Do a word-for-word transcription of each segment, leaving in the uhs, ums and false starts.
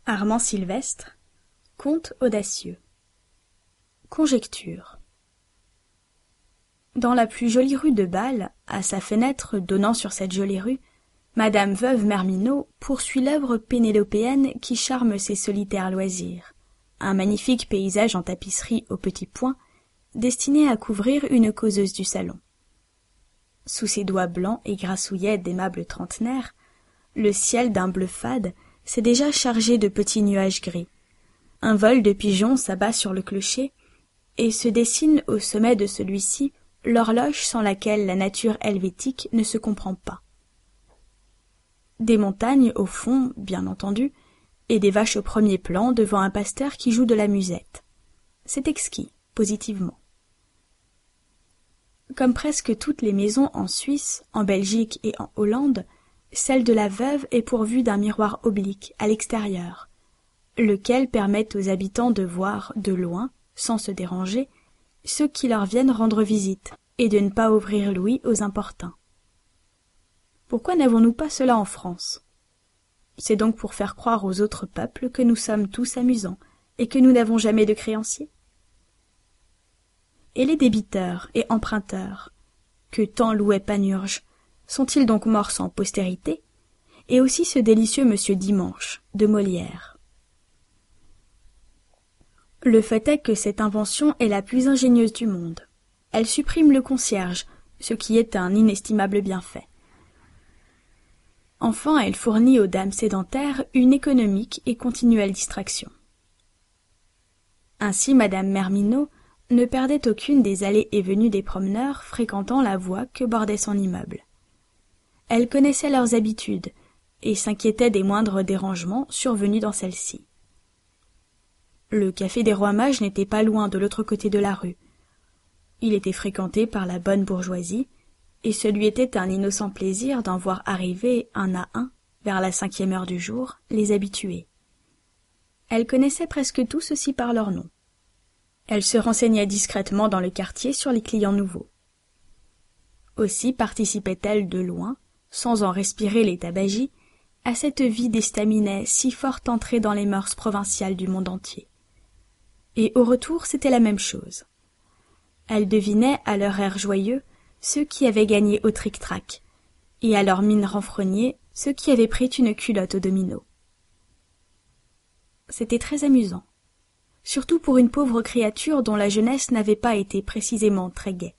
Armand Sylvestre, conte audacieux. Conjecture. Dans la plus jolie rue de Bâle, à sa fenêtre donnant sur cette jolie rue, Madame Veuve Merminot poursuit l'œuvre pénélopéenne qui charme ses solitaires loisirs. Un magnifique paysage en tapisserie au petit point, destiné à couvrir une causeuse du salon. Sous ses doigts blancs et grassouillets d'aimables trentenaires, le ciel d'un bleu fade s'est déjà chargé de petits nuages gris. Un vol de pigeons s'abat sur le clocher, et se dessine au sommet de celui-ci l'horloge sans laquelle la nature helvétique ne se comprend pas. Des montagnes au fond, bien entendu, et des vaches au premier plan devant un pasteur qui joue de la musette. C'est exquis, positivement. Comme presque toutes les maisons en Suisse, en Belgique et en Hollande, celle de la veuve est pourvue d'un miroir oblique à l'extérieur, lequel permet aux habitants de voir de loin, sans se déranger, ceux qui leur viennent rendre visite, et de ne pas ouvrir l'ouïe aux importuns. Pourquoi n'avons-nous pas cela en France? C'est donc pour faire croire aux autres peuples que nous sommes tous amusants, et que nous n'avons jamais de créanciers. Et les débiteurs et emprunteurs, que tant louait Panurge, sont-ils donc morts sans postérité? Et aussi ce délicieux Monsieur Dimanche, de Molière. Le fait est que cette invention est la plus ingénieuse du monde. Elle supprime le concierge, ce qui est un inestimable bienfait. Enfin, elle fournit aux dames sédentaires une économique et continuelle distraction. Ainsi, Madame Merminot ne perdait aucune des allées et venues des promeneurs fréquentant la voie que bordait son immeuble. Elle connaissait leurs habitudes et s'inquiétait des moindres dérangements survenus dans celle-ci. Le café des Rois Mages n'était pas loin de l'autre côté de la rue. Il était fréquenté par la bonne bourgeoisie, et ce lui était un innocent plaisir d'en voir arriver un à un, vers la cinquième heure du jour, les habitués. Elle connaissait presque tous aussi par leur nom. Elle se renseignait discrètement dans le quartier sur les clients nouveaux. Aussi participait-elle de loin, sans en respirer les tabagies, à cette vie d'estaminet si fort entrée dans les mœurs provinciales du monde entier. Et au retour, c'était la même chose. Elle devinait, à leur air joyeux, ceux qui avaient gagné au tric-trac, et à leur mine renfrognée, ceux qui avaient pris une culotte au domino. C'était très amusant, surtout pour une pauvre créature dont la jeunesse n'avait pas été précisément très gaie.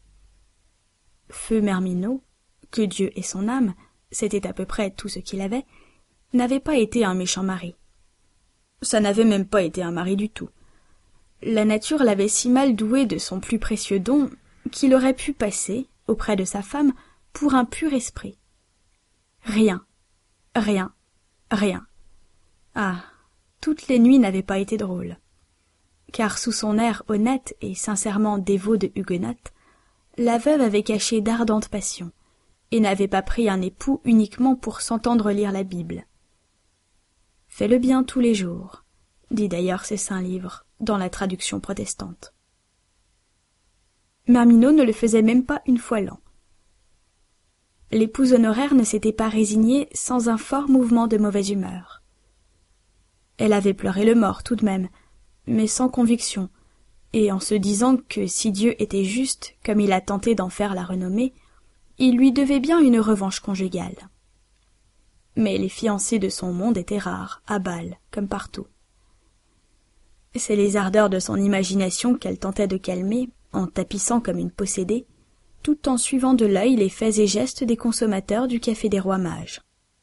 Feu Merminot, que Dieu ait son âme, c'était à peu près tout ce qu'il avait, n'avait pas été un méchant mari. Ça n'avait même pas été un mari du tout. La nature l'avait si mal doué de son plus précieux don qu'il aurait pu passer, auprès de sa femme, pour un pur esprit. Rien, rien, rien. Ah, toutes les nuits n'avaient pas été drôles. Car sous son air honnête et sincèrement dévot de huguenote, la veuve avait caché d'ardentes passions, et n'avait pas pris un époux uniquement pour s'entendre lire la Bible. « Fais le bien tous les jours », dit d'ailleurs ces saints livres, dans la traduction protestante. Merminot ne le faisait même pas une fois l'an. L'épouse honoraire ne s'était pas résignée sans un fort mouvement de mauvaise humeur. Elle avait pleuré le mort tout de même, mais sans conviction, et en se disant que si Dieu était juste, comme il a tenté d'en faire la renommée, il lui devait bien une revanche conjugale. Mais les fiancés de son monde étaient rares, à Bâle, comme partout. C'est les ardeurs de son imagination qu'elle tentait de calmer, en tapissant comme une possédée, tout en suivant de l'œil les faits et gestes des consommateurs du café des Rois Mages.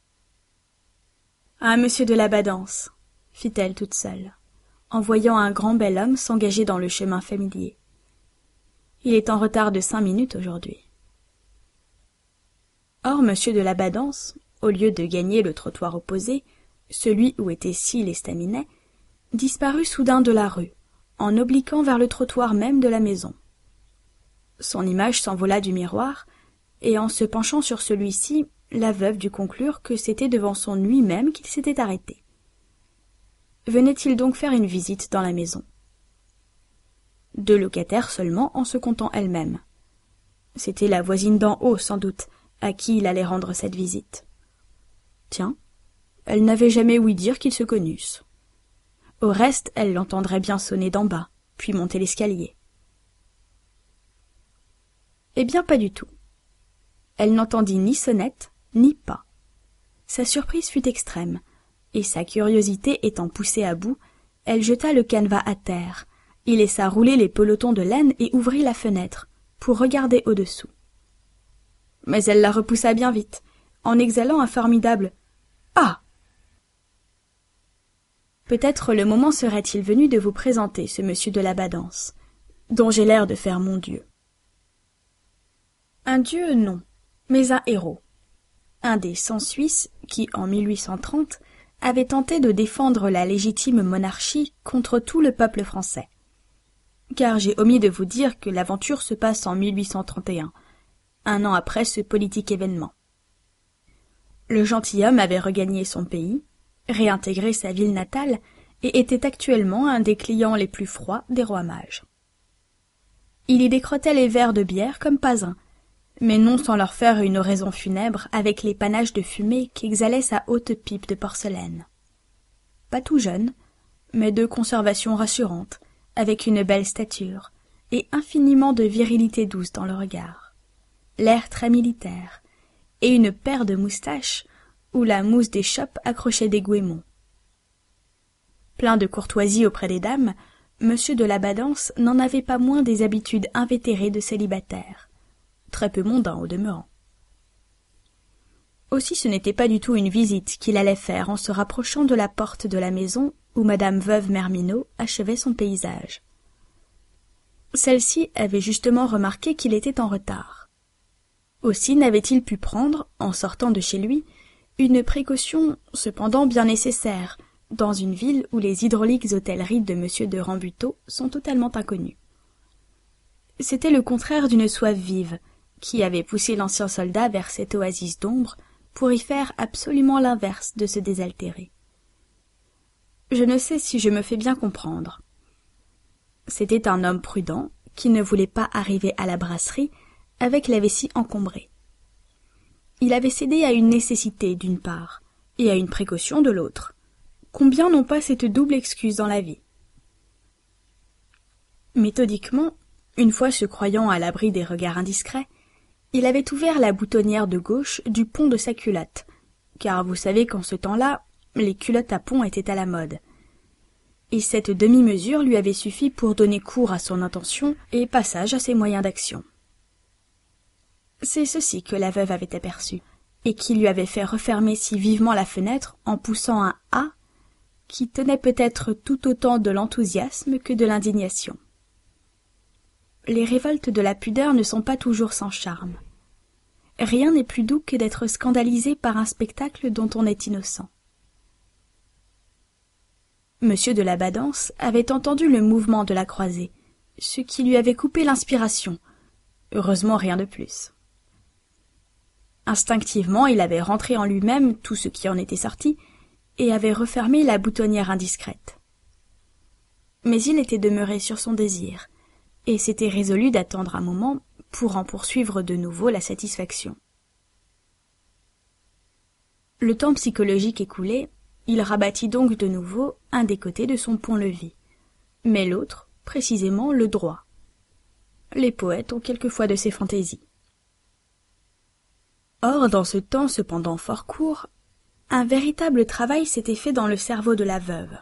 « Ah, monsieur de la Badance !» fit-elle toute seule, en voyant un grand bel homme s'engager dans le chemin familier. « Il est en retard de cinq minutes aujourd'hui. » Or, monsieur de la Badance, au lieu de gagner le trottoir opposé, celui où était scie l'estaminet, disparut soudain de la rue, en obliquant vers le trottoir même de la maison. Son image s'envola du miroir, et en se penchant sur celui-ci, la veuve dut conclure que c'était devant son nuit même qu'il s'était arrêté. Venait-il donc faire une visite dans la maison? Deux locataires seulement en se comptant elle-même. C'était la voisine d'en haut, sans doute, à qui il allait rendre cette visite. Tiens, Elle n'avait jamais ouï dire qu'ils se connussent. Au reste, elle l'entendrait bien sonner d'en bas, puis monter l'escalier. Eh bien, pas du tout. Elle n'entendit ni sonnette, ni pas. Sa surprise fut extrême, et sa curiosité étant poussée à bout, elle jeta le canevas à terre, y laissa rouler les pelotons de laine et ouvrit la fenêtre, pour regarder au-dessous. Mais elle la repoussa bien vite, en exhalant un formidable « Ah !» Peut-être le moment serait-il venu de vous présenter ce monsieur de la Badance, dont j'ai l'air de faire mon dieu. Un dieu, non, mais un héros. Un des cent Suisses qui, en mille huit cent trente, avait tenté de défendre la légitime monarchie contre tout le peuple français. Car j'ai omis de vous dire que l'aventure se passe en mille huit cent trente et un, un an après ce politique événement. Le gentilhomme avait regagné son pays, réintégré sa ville natale et était actuellement un des clients les plus froids des rois mages. Il y décrotait les verres de bière comme pas un, mais non sans leur faire une oraison funèbre avec les panaches de fumée qu'exhalait sa haute pipe de porcelaine. Pas tout jeune, mais de conservation rassurante, avec une belle stature et infiniment de virilité douce dans le regard, l'air très militaire, et une paire de moustaches où la mousse des chopes accrochait des goémons. Plein de courtoisie auprès des dames, monsieur de la Badance n'en avait pas moins des habitudes invétérées de célibataire, très peu mondain au demeurant. Aussi ce n'était pas du tout une visite qu'il allait faire en se rapprochant de la porte de la maison où madame veuve Mermineau achevait son paysage. Celle-ci avait justement remarqué qu'il était en retard. Aussi n'avait-il pu prendre, en sortant de chez lui, une précaution cependant bien nécessaire, dans une ville où les hydrauliques hôtelleries de monsieur de Rambuteau sont totalement inconnues. C'était le contraire d'une soif vive, qui avait poussé l'ancien soldat vers cette oasis d'ombre pour y faire absolument l'inverse de se désaltérer. Je ne sais si je me fais bien comprendre. C'était un homme prudent qui ne voulait pas arriver à la brasserie avec la vessie encombrée. Il avait cédé à une nécessité d'une part, et à une précaution de l'autre. Combien n'ont pas cette double excuse dans la vie? Méthodiquement, une fois se croyant à l'abri des regards indiscrets, il avait ouvert la boutonnière de gauche du pont de sa culotte, car vous savez qu'en ce temps-là, les culottes à pont étaient à la mode. Et cette demi-mesure lui avait suffi pour donner cours à son intention et passage à ses moyens d'action. C'est ceci que la veuve avait aperçu, et qui lui avait fait refermer si vivement la fenêtre en poussant un « ah » qui tenait peut-être tout autant de l'enthousiasme que de l'indignation. Les révoltes de la pudeur ne sont pas toujours sans charme. Rien n'est plus doux que d'être scandalisé par un spectacle dont on est innocent. Monsieur de la Badance avait entendu le mouvement de la croisée, ce qui lui avait coupé l'inspiration. Heureusement rien de plus. Instinctivement, il avait rentré en lui-même tout ce qui en était sorti, et avait refermé la boutonnière indiscrète. Mais il était demeuré sur son désir, et s'était résolu d'attendre un moment pour en poursuivre de nouveau la satisfaction. Le temps psychologique écoulé, il rabattit donc de nouveau un des côtés de son pont-levis, mais l'autre, précisément le droit. Les poètes ont quelquefois de ces fantaisies. Or, dans ce temps cependant fort court, un véritable travail s'était fait dans le cerveau de la veuve.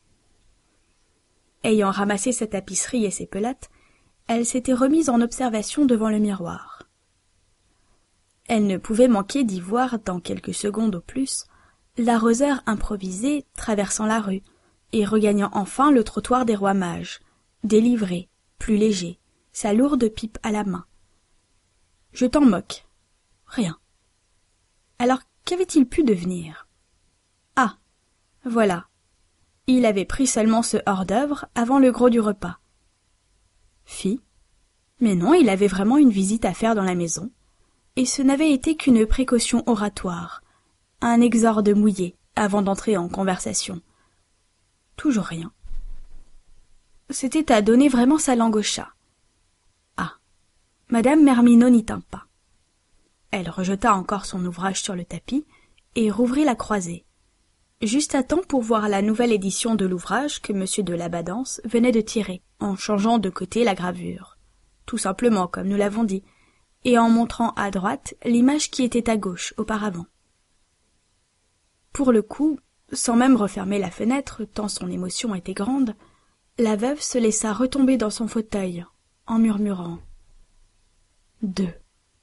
Ayant ramassé sa tapisserie et ses pelotes, elle s'était remise en observation devant le miroir. Elle ne pouvait manquer d'y voir, dans quelques secondes au plus, l'arroseur improvisé traversant la rue et regagnant enfin le trottoir des rois mages, délivré, plus léger, sa lourde pipe à la main. Je t'en moque. Rien. Alors qu'avait-il pu devenir? Ah, voilà. Il avait pris seulement ce hors-d'œuvre avant le gros du repas. Fi. Mais non, il avait vraiment une visite à faire dans la maison, et ce n'avait été qu'une précaution oratoire, un exorde mouillé avant d'entrer en conversation. Toujours rien. C'était à donner vraiment sa langue au chat. Ah, madame Mermineau n'y tint pas. Elle rejeta encore son ouvrage sur le tapis et rouvrit la croisée. juste à temps pour voir la nouvelle édition de l'ouvrage que monsieur de Labadance venait de tirer, en changeant de côté la gravure, tout simplement comme nous l'avons dit, et en montrant à droite l'image qui était à gauche auparavant. Pour le coup, sans même refermer la fenêtre, tant son émotion était grande, la veuve se laissa retomber dans son fauteuil, en murmurant « Deux ».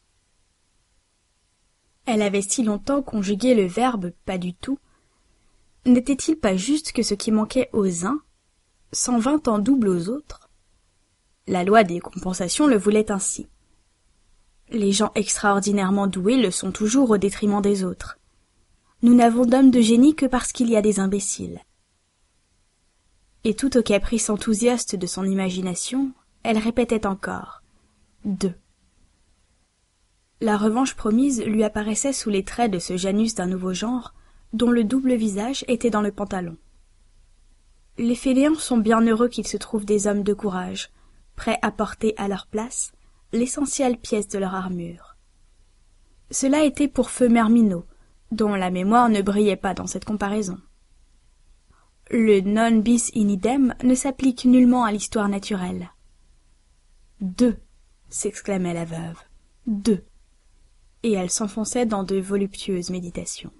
Elle avait si longtemps conjugué le verbe « pas du tout ». N'était-il pas juste que ce qui manquait aux uns s'en vint en double aux autres? La loi des compensations le voulait ainsi. Les gens extraordinairement doués le sont toujours au détriment des autres. Nous n'avons d'hommes de génie que parce qu'il y a des imbéciles. Et tout au caprice enthousiaste de son imagination, elle répétait encore « deux ». La revanche promise lui apparaissait sous les traits de ce Janus d'un nouveau genre, dont le double visage était dans le pantalon. Les fainéants sont bien heureux qu'il se trouve des hommes de courage, prêts à porter à leur place l'essentielle pièce de leur armure. Cela était pour feu Merminot, dont la mémoire ne brillait pas dans cette comparaison. Le non bis in idem ne s'applique nullement à l'histoire naturelle. Deux, s'exclamait la veuve, deux, et elle s'enfonçait dans de voluptueuses méditations.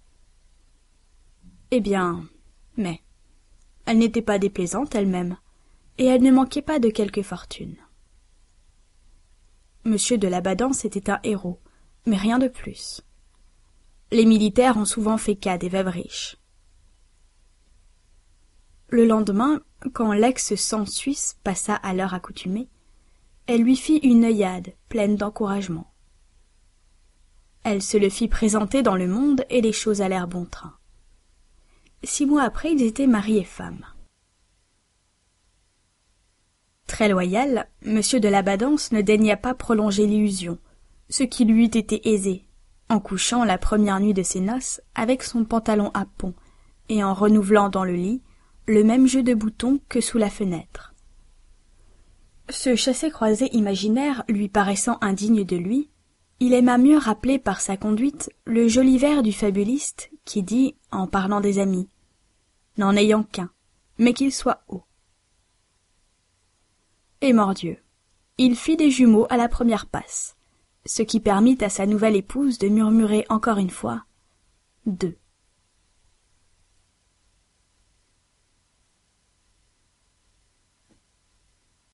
Eh bien, mais, elle n'était pas déplaisante elle-même, et elle ne manquait pas de quelque fortune. Monsieur de Labadance était un héros, mais rien de plus. Les militaires ont souvent fait cas des veuves riches. Le lendemain, quand l'ex-sang suisse passa à l'heure accoutumée, elle lui fit une œillade pleine d'encouragement. Elle se le fit présenter dans le monde et les choses allèrent bon train. Six mois après, ils étaient mari et femme. Très loyal, monsieur de Labadance ne daigna pas prolonger l'illusion, ce qui lui eût été aisé, en couchant la première nuit de ses noces avec son pantalon à pont et en renouvelant dans le lit le même jeu de boutons que sous la fenêtre. Ce chassé-croisé imaginaire lui paraissant indigne de lui, il aima mieux rappeler par sa conduite le joli vers du fabuliste qui dit, en parlant des amis, « n'en ayant qu'un, mais qu'il soit haut ». Et mordieu, il fit des jumeaux à la première passe, ce qui permit à sa nouvelle épouse de murmurer encore une fois « deux ».